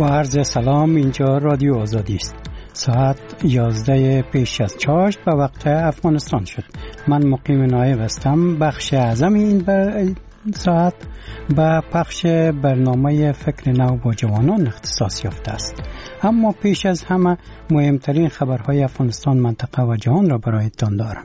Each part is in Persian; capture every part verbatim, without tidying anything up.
با عرض سلام، اینجا رادیو آزادی است. ساعت یازده پیش از چاشت به وقت افغانستان شد. من مقیم نایب هستم. بخش اعظم این بر... ساعت به پخش برنامه فکر نو با جوانان اختصاص یافته است. اما پیش از همه مهمترین خبرهای افغانستان، منطقه و جهان را برایتان دارم.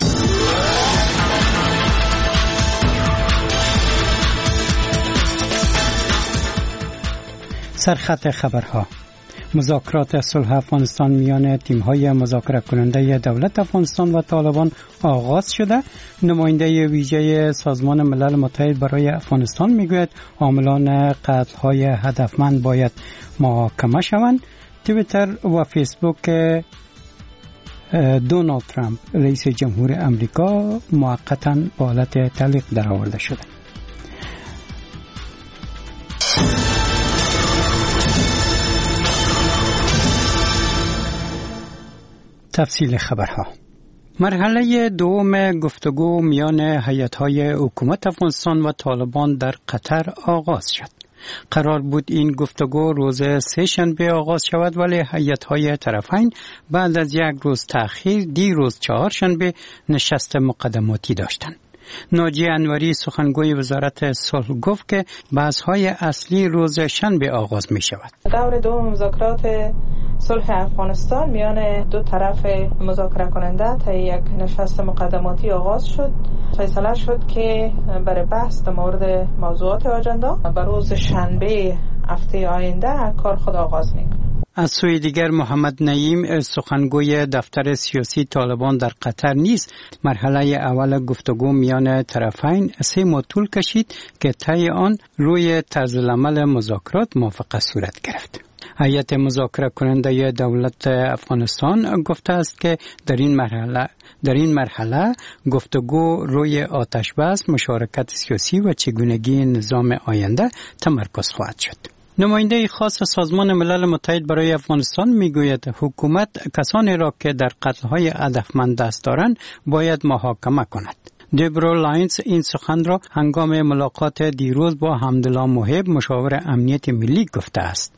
سرخط خبرها: مذاکرات صلح افغانستان میان تیم‌های مذاکره کننده دولت افغانستان و طالبان آغاز شده. نماینده ویژه سازمان ملل متحد برای افغانستان میگوید عاملان قتل‌های هدفمند باید محاکمه شوند. توییتر و فیسبوک دونالد ترامپ رئیس جمهور امریکا موقتاً به حالت تعلیق درآورده شده. تفصیل خبرها: مرحله دوم گفتگو میان هیئت‌های حکومت افغانستان و طالبان در قطر آغاز شد. قرار بود این گفتگو روز سه شنبه آغاز شود، ولی هیئت‌های طرفین بعد از یک روز تأخیر دیروز چهار شنبه نشست مقدماتی داشتند. ناجی انوری سخنگوی وزارت صلح گفت که بحث‌های اصلی روز شنبه آغاز می شود. دور دوم مذاکرات صلح افغانستان میان دو طرف مذاکره کننده تا یک نشست مقدماتی آغاز شد. فیصله شد که برای بحث در مورد موضوعات آجندا بر روز شنبه هفته آینده کار خود آغاز می‌کنه. از سوی دیگر محمد نعیم سخنگوی دفتر سیاسی طالبان در قطر نیز مرحله اول گفتگو میان طرفین سه ماه طول کشید که طی آن روی طرز العمل مذاکرات موافقت صورت گرفت. هیئت مذاکره کننده دولت افغانستان گفته است که در این مرحله در این مرحله گفتگو روی آتش بس، مشارکت سیاسی و چگونگی نظام آینده تمرکز خواهد شد. نماینده خاص سازمان ملل متحد برای افغانستان میگوید حکومت کسانی را که در قتل‌های هدفمند دست دارند باید محاکمه کند. دبرا لاینز این سخن را هنگام ملاقات دیروز با حمدالله محب مشاور امنیت ملی گفته است.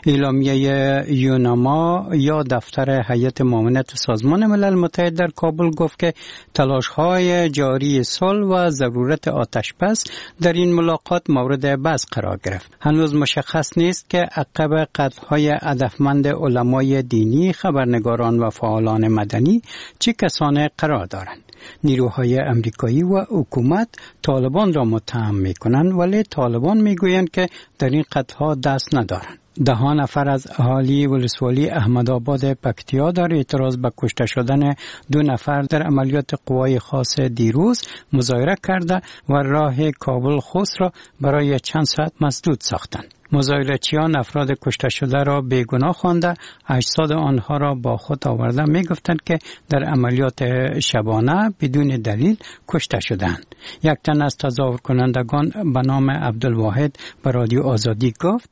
اعلامیه یوناما یا دفتر هیئت معاونت سازمان ملل متحد در کابل گفت که تلاش‌های جاری صلح و ضرورت آتش‌بس در این ملاقات مورد بحث قرار گرفت. هنوز مشخص نیست که عقب قتل‌های هدفمند علمای دینی، خبرنگاران و فعالان مدنی چه کسانی قرار دارند. نیروهای امریکایی و حکومت طالبان را متهم می‌کنند، ولی طالبان می‌گویند که در این قتل‌ها دست ندارند. ده نفر از اهالی ولسوالی احمدآباد پکتیا در اعتراض به کشته شدن دو نفر در عملیات قوای خاص دیروز مظاهره کرده و راه کابل خوست را برای چند ساعت مسدود ساختند. مظاهره‌چیان افراد کشته شده را بیگناه خوانده اجساد آنها را با خود آورده می‌گفتند که در عملیات شبانه بدون دلیل کشته شدند. یک تن از تظاهر کنندگان به نام عبدالواحد به رادیو آزادی گفت: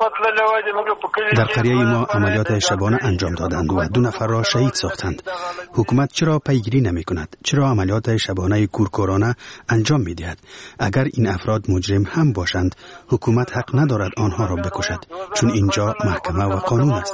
در قریه ما عملیات شبانه انجام دادند و دو نفر را شهید ساختند. حکومت چرا پیگیری نمی کند؟ چرا عملیات شبانه کورکورانه انجام می دهد؟ اگر این افراد مجرم هم باشند، حکومت حق ندارد آنها را بکشد، چون اینجا محکمه و قانون است.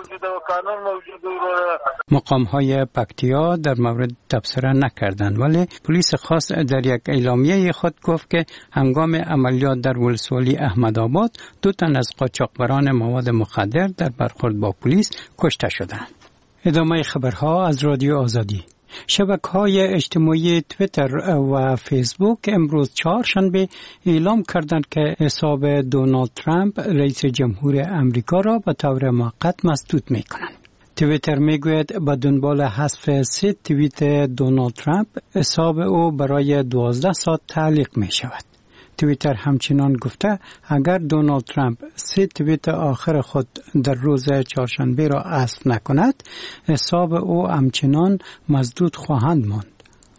مقام‌های پکتیا در مورد تبصره نکردند، ولی پلیس خاص در یک اعلامیه خود گفت که هنگام عملیات در ولسوالی احمدآباد دو تن از قاچاقبران مواد مخدر در برخورد با پلیس کشته شدند. ادامه خبرها از رادیو آزادی. شبکه‌های اجتماعی توییتر و فیسبوک امروز چهارشنبه اعلام کردند که حساب دونالد ترامپ رئیس جمهور امریکا را به طور موقت مسدود می‌کنند. توییتر میگوید به دنبال حذف سه توییت دونالد ترامپ حساب او برای دوازده ساعت تعلیق می شود. توییتر همچنان گفته اگر دونالد ترامپ سه توییت آخر خود در روز چهارشنبه را حذف نکند، حساب او همچنان مسدود خواهند ماند.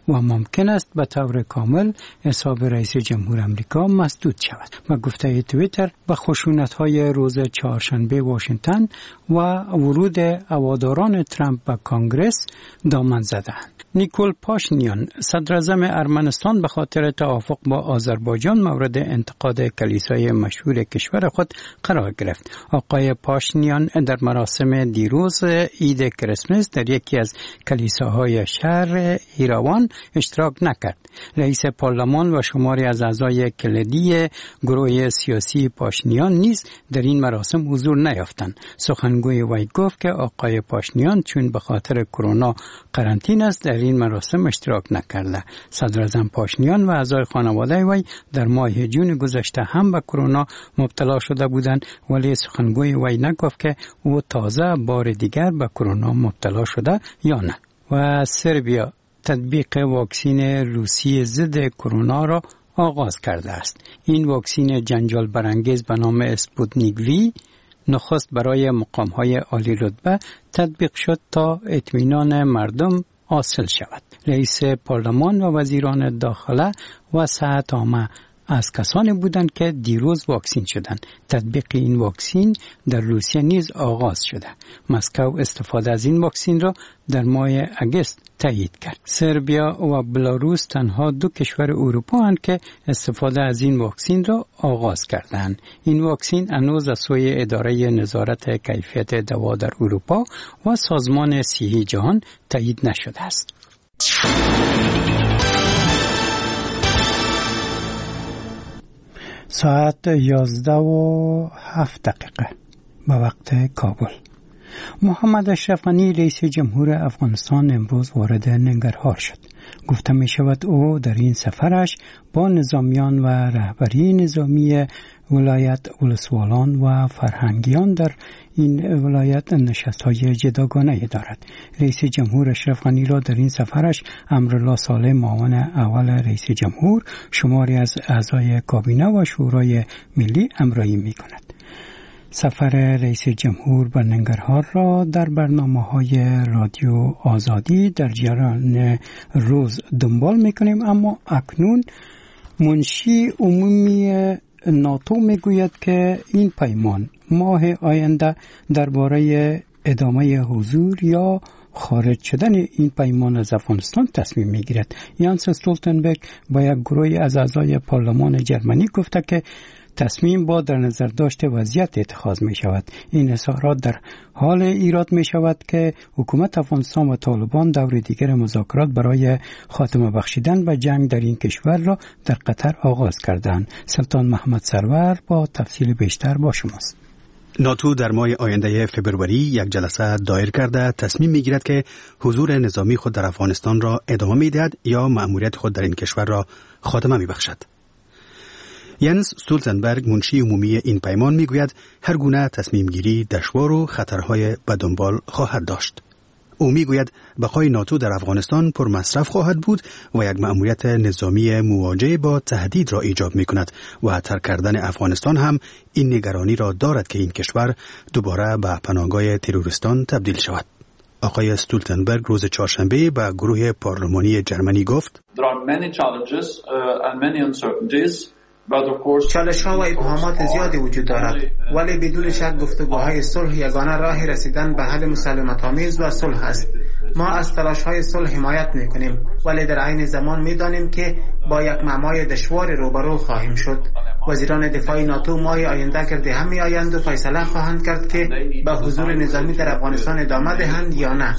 و ممکن است به طور کامل حساب رئیس جمهور امریکا مسدود شود. با گفته توییتر به خشونت‌های روز چهارشنبه واشنگتن و ورود هواداران ترامپ به کنگره دامن زدند. نیکول پاشینیان صدراعظم ارمنستان به خاطر توافق با آذربایجان مورد انتقاد کلیسای مشهور کشور خود قرار گرفت. آقای پاشینیان در مراسم دیروز عید کریسمس در یکی از کلیساهای شهر ایراوان اشتراک نکرد. رئیس پارلمان و شماری از اعضای کلیدی گروه سیاسی پاشینیان نیز در این مراسم حضور نیافتند. سخنگوی وی گفت که آقای پاشینیان چون به خاطر کرونا قرنطینه است در این مراسم اشتراک نکرده. صدراعظم پاشینیان و اعضای خانواده وی در ماه جون گذشته هم به کرونا مبتلا شده بودند، ولی سخنگوی وی نگفت که او تازه بار دیگر به کرونا مبتلا شده یا نه. و سربیا تطبیق واکسین روسی ضد کرونا را آغاز کرده است. این واکسین جنجال برانگیز به نام اسپوتنیک وی نخست برای مقام‌های عالی رتبه تطبیق شد تا اطمینان مردم حاصل شود. رئیس پارلمان و وزیران داخله و صحت عامه از کسانی بودند که دیروز واکسین شدند. تطبیق این واکسین در روسیه نیز آغاز شده. مسکو استفاده از این واکسین را در ماه اگست تایید کرد. سربیا و بلاروس تنها دو کشور اروپا هستند که استفاده از این واکسین را آغاز کردند. این واکسین هنوز از سوی اداره نظارت کیفیت دوا در اروپا و سازمان صحی جهان تایید نشده است. ساعت یازده و هفت دقیقه به وقت کابل. محمد اشرف غنی رئیس جمهور افغانستان امروز وارد ننگرهار شد. گفته می شود او در این سفرش با نظامیان و رهبری نظامی ولایت ولسوالان و فرهنگیان در این ولایت نشست‌های جداگانه دارد. رئیس جمهور اشرف غنی را در این سفرش امرالله صالح معاون اول رئیس جمهور، شماری از اعضای کابینه و شورای ملی همراهی می‌کند. سفر رئیس جمهور به ننگرهار را در برنامه‌های رادیو آزادی در جریان روز دنبال می‌کنیم، اما اکنون منشی عمومی ناتو میگوید که این پیمان ماه آینده درباره ادامه حضور یا خارج شدن این پیمان از افغانستان تصمیم میگیرد. یانس استولتنبرگ با یک گروه از اعضای پارلمان جرمنی گفته که تصمیم با در نظر داشت وضعیت اتخاذ می شود. این اظهارات در حال ایراد می شود که حکومت افغانستان و طالبان دور دیگر مذاکرات برای خاتمه بخشیدن به جنگ در این کشور را در قطر آغاز کردند. سلطان محمد سرور با تفصیل بیشتر با شماست. ناتو در ماه آینده فبروری یک جلسه دایر کرده تصمیم می گیرد که حضور نظامی خود در افغانستان را ادامه می دهد یا مأموریت خود در این کشور را خاتمه می بخشد. ینس استولتنبرگ منشی عمومی این پیمان میگوید هر گونه تصمیم گیری دشوار و خطرهای به دنبال خواهد داشت. او میگوید بقای ناتو در افغانستان پر مصرف خواهد بود و یک مأموریت نظامی مواجه با تهدید را ایجاب میکند و ترک کردن افغانستان هم این نگرانی را دارد که این کشور دوباره به پناهگاه تروریستان تبدیل شود. آقای استولتنبرگ روز چهارشنبه به گروه پارلمانی جرمنی گفت: There are many challenges uh, and many uncertainties. چالش‌ها و ابهامات زیادی وجود دارد، ولی بدون شک گفتگوهای صلح یگانه راه رسیدن به حل مسالمت‌آمیز و صلح است. ما از تلاش‌های صلح حمایت می‌کنیم، ولی در عین زمان می‌دانیم که با یک معمای دشوار روبرو خواهیم شد. وزیران دفاع ناتو ماه آینده کرده هم می‌آیند و فیصله خواهند کرد که به حضور نظامی در افغانستان ادامه دهند یا نه.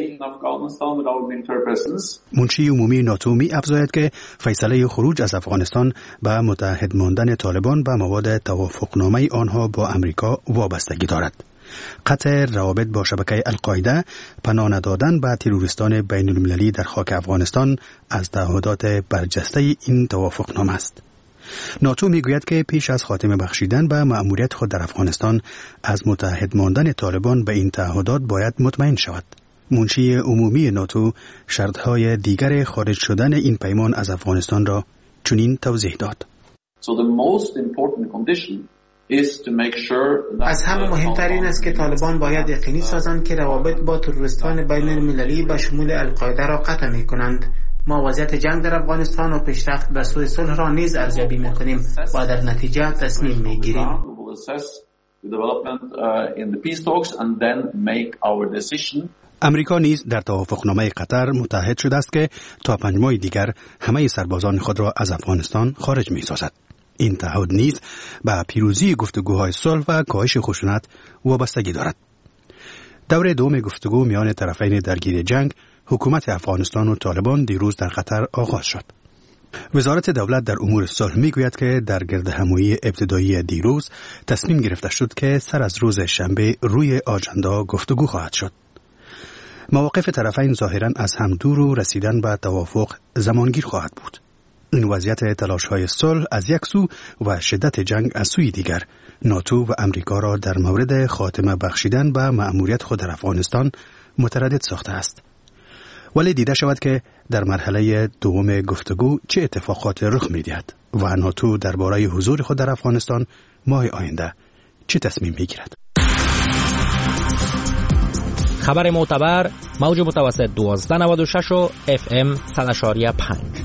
منشی عمومی ناتو می افزاید که فیصله خروج از افغانستان به متحد ماندن طالبان به مواد توافقنامه آنها با امریکا وابستگی دارد. قطع روابط با شبکه القاعده، پناه ندادن به تروریستان بین المللی در خاک افغانستان از تعهدات برجسته این توافقنامه است. ناتو میگوید که پیش از خاتمه بخشیدن به مأموریت خود در افغانستان از متحد ماندن طالبان به این تعهدات باید مطمئن شود. منشی عمومی ناتو شرطهای دیگر خارج شدن این پیمان از افغانستان را چنین توضیح داد. So the most important condition is to make sure از همه مهمتر این است که طالبان باید یقینی سازند که روابط با تروریستان بین المللی به شمول القاعده را قطع می کنند. ما وضعیت جنگ در افغانستان و پیشرفت به سوی صلح را نیز ارزیابی می‌کنیم و در نتیجه تصمیم می‌گیریم. امریکا نیز در توافقنامه قطر متحد شده است که تا پنج ماه دیگر همه سربازان خود را از افغانستان خارج می‌سازد. این تعهد نیز به پیروزی گفتگوهای صلح و کاهش خشونت وابستگی دارد. دور دوم گفتگو میان طرفین درگیر جنگ، حکومت افغانستان و طالبان دیروز در قطر آغاز شد. وزارت دولت در امور صلح میگوید که در گردهمایی ابتدایی دیروز تصمیم گرفته شد که سر از روز شنبه روی آجندا گفتگو خواهد شد. مواقف طرفین ظاهراً از هم دور و رسیدن به توافق زمانگیر خواهد بود. این وضعیت تلاش‌های صلح از یک سو و شدت جنگ از سوی دیگر ناتو و امریکا را در مورد خاتمه بخشیدن به مأموریت خود در افغانستان متردد ساخته است. ولی دیده شود که در مرحله دوم گفتگو چه اتفاقات رخ می‌دهد و ناتو درباره حضور خود در افغانستان ماه آینده چه تصمیم می‌گیرد. خبر معتبر موج متوسط دوازده نود و شش و اف ام صد و پنج.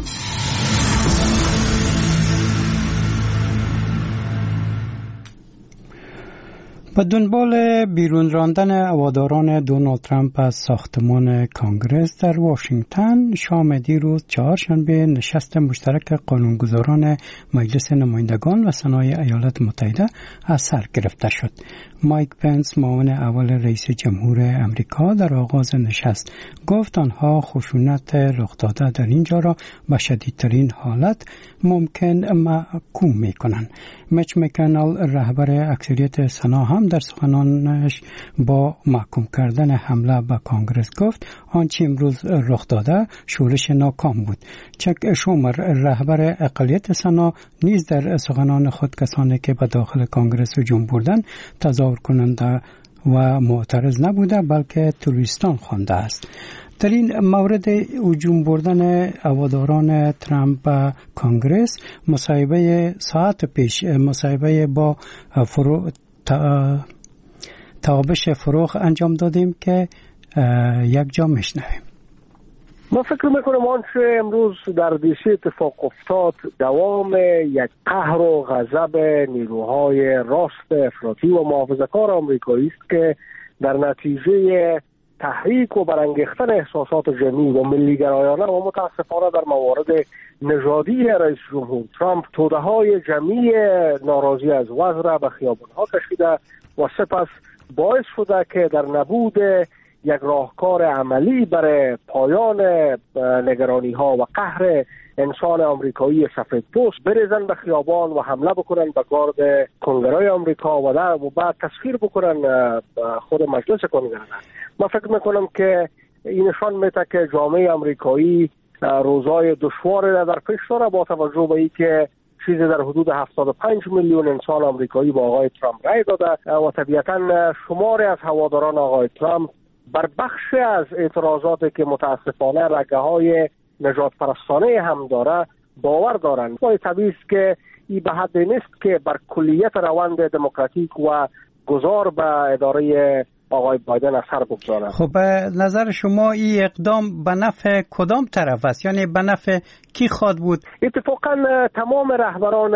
به دنبال بیرون راندن هواداران دونالد ترامپ از ساختمان کانگرس در واشنگتن، شام دیروز چهارشنبه نشست مشترک قانونگذاران مجلس نمایندگان و سنای ایالات متحده از سر گرفته شد. مایک پنس، معاون اول رئیس جمهور امریکا، در آغاز نشست گفت آنها خشونت رخ داده در اینجا را به شدیدترین حالت ممکن محکوم می‌کنند. میچ مکانل، رهبر اکثریت سنا، هم در سخنانش با محکوم کردن حمله به کانگرس گفت آنچه امروز رخ داده شورش ناکام بود. چک شومر، رهبر اقلیت سنا، نیز در سخنان خود کسانی که به داخل کانگرس هجوم بردند تظاهر کننده و معترض نبوده بلکه توریستان خوانده است. در این مورد هجوم بردن هواداران ترامپ به کانگرس، مصاحبه ساعت پیش مصاحبه با فرو تابش فروغ انجام دادیم که یک جا میشنویم. ما فکر میکنم آنچه امروز در دیسی اتفاق افتاد دوام یک قهر و غضب نیروهای راست افراطی و محافظه‌کار آمریکایی است که در نتیجه تحریک و برانگیختن احساسات جمعی و ملی‌گرایانه و متاسفانه در موارد نژادی رئیس جمهور ترامپ توده‌های جمعی ناراضی از وضع را به خیابان‌ها کشیده و سپس باعث شده که در نبود یک راهکار عملی برای پایان نگرانی‌ها و قهر انسان آمریکایی سفیدپوست بریزن به خیابان و حمله بکنن به گارد کنگره‌های آمریکا و در و بعد تسخیر بکنن خود مجلس کنگره. من فکر میکنم که این نشان میده که جامعه آمریکایی روزای دشوار در پیش داره با توجه به اینکه چیزی در حدود هفتاد و پنج میلیون انسان آمریکایی با آقای ترامپ رای داده و طبیعتاً شماری از هواداران آقای ترامپ بر بخشی از اعتراضاتی که متاسفانه رگه‌های نجات پرستانه هم داره باور دارند. ولی طبیعی است که این به حد نیست که بر کلیت روند دموکراتیک و گذار به اداره آقای بایدن اثر بگذارد. خب به نظر شما این اقدام به نفع کدام طرف است؟ یعنی به نفع کی خواد بود؟ اتفاقا تمام رهبران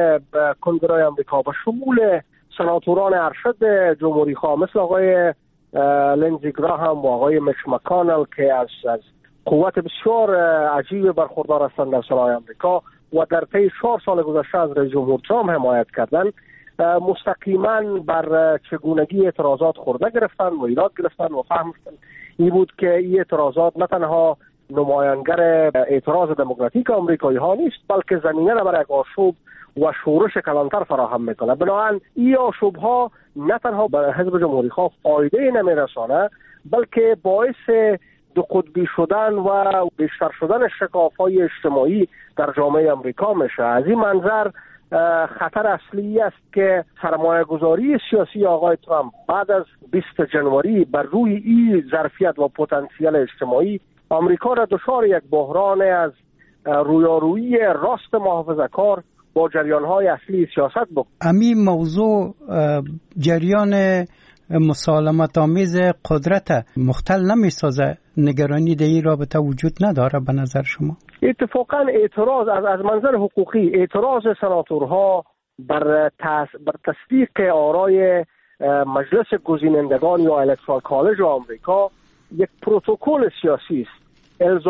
کنگره آمریکا به شمول سناتوران ارشد جمهوری خواه مثل آقای لینزی گراهام و آقای میچ مکانل که از از قوت بسیار عجیب برخوردار هستند در سنای آمریکا و در طی چهار سال گذشته از رئیس جمهور ترامپ حمایت کردند، مستقیما بر چگونگی اعتراضات خورده گرفتن و ایراد گرفتن و فهمستن این بود که این اعتراضات نه تنها نمایانگر اعتراض دموکراتیک آمریکایی ها نیست بلکه زمینه را برای یک آشوب و شورش کلانتر فراهم میکنه. بنابراین این آشوب ها نه تنها به حزب جمهوری خواه فایده نمیرسانه بلکه باعث دو قطبی شدن و بیشتر شدن شکاف‌های اجتماعی در جامعه آمریکا میشه. از این منظر خطر اصلی است که سرمایه گذاری سیاسی آقای ترامپ بعد از بیست جنوری بر روی این ظرفیت و پتانسیل اجتماعی آمریکا را دچار یک بحران از رویارویی راست محافظه‌کار با جریان‌های اصلی سیاست بکنه. همین موضوع جریان مسالمت آمیز قدرت مختل نمیسازه؟ نگرانی در این رابطه وجود نداره به نظر شما؟ اتفاقا اعتراض از از منظر حقوقی اعتراض سناتورها بر تس بر تصدیق آرای مجلس گزینندگان یا الکترال کالج آمریکا یک پروتکل سیاسی است.